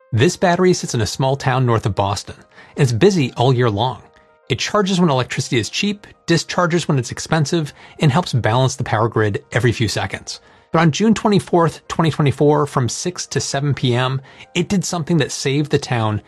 This battery sits in a small town north of Boston, and it's busy all year long. It charges when electricity is cheap, discharges when it's expensive, and helps balance the power grid every few seconds. But on June 24th, 2024, from 6 to 7 p.m., it did something that saved the town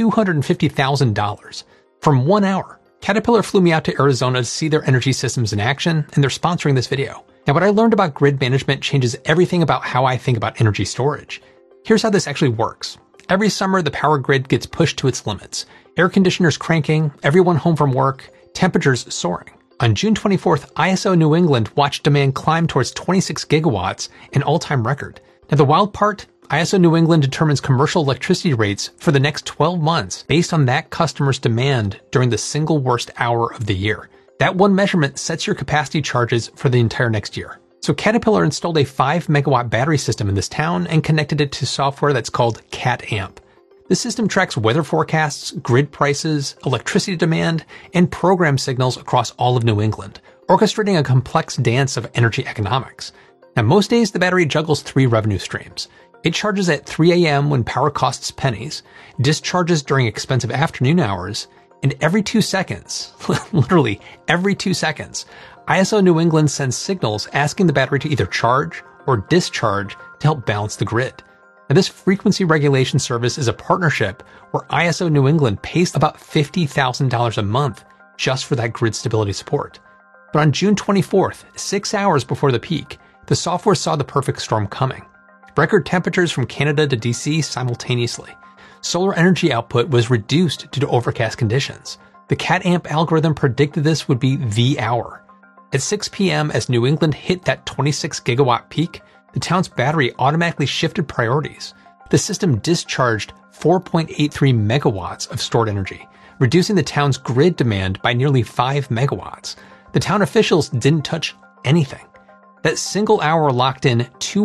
$250,000. From 1 hour, Caterpillar flew me out to Arizona to see their energy systems in action, and they're sponsoring this video. Now, what I learned about grid management changes everything about how I think about energy storage. Here's how this actually works. Every summer, the power grid gets pushed to its limits. Air conditioners cranking, everyone home from work, temperatures soaring. On June 24th, ISO New England watched demand climb towards 26 gigawatts, an all-time record. Now, the wild part, ISO New England determines commercial electricity rates for the next 12 months based on that customer's demand during the single worst hour of the year. That one measurement sets your capacity charges for the entire next year. So Caterpillar installed a 5 megawatt battery system in this town and connected it to software that's called CatAmp. The system tracks weather forecasts, grid prices, electricity demand, and program signals across all of New England, orchestrating a complex dance of energy economics. Now, most days the battery juggles 3 revenue streams. It charges at 3 a.m. when power costs pennies, discharges during expensive afternoon hours, and every 2 seconds, literally every 2 seconds, ISO New England sends signals asking the battery to either charge or discharge to help balance the grid. Now, this frequency regulation service is a partnership where ISO New England pays about $50,000 a month just for that grid stability support. But on June 24th, 6 hours before the peak, the software saw the perfect storm coming. Record temperatures from Canada to DC simultaneously. Solar energy output was reduced due to overcast conditions. The CatAmp algorithm predicted this would be the hour. At 6 p.m., as New England hit that 26 gigawatt peak, the town's battery automatically shifted priorities. The system discharged 4.83 megawatts of stored energy, reducing the town's grid demand by nearly 5 megawatts. The town officials didn't touch anything. That single hour locked in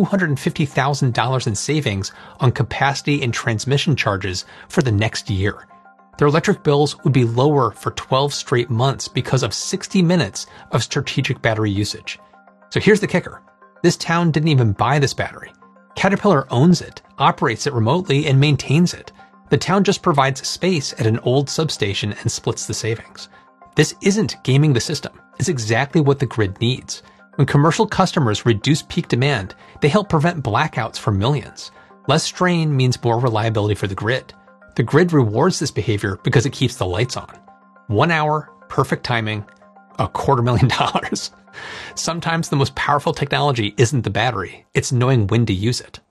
$250,000 in savings on capacity and transmission charges for the next year. Their electric bills would be lower for 12 straight months because of 60 minutes of strategic battery usage. So here's the kicker. This town didn't even buy this battery. Caterpillar owns it, operates it remotely, and maintains it. The town just provides space at an old substation and splits the savings. This isn't gaming the system. It's exactly what the grid needs. When commercial customers reduce peak demand, they help prevent blackouts for millions. Less strain means more reliability for the grid. The grid rewards this behavior because it keeps the lights on. 1 hour, perfect timing, $250,000. Sometimes the most powerful technology isn't the battery, it's knowing when to use it.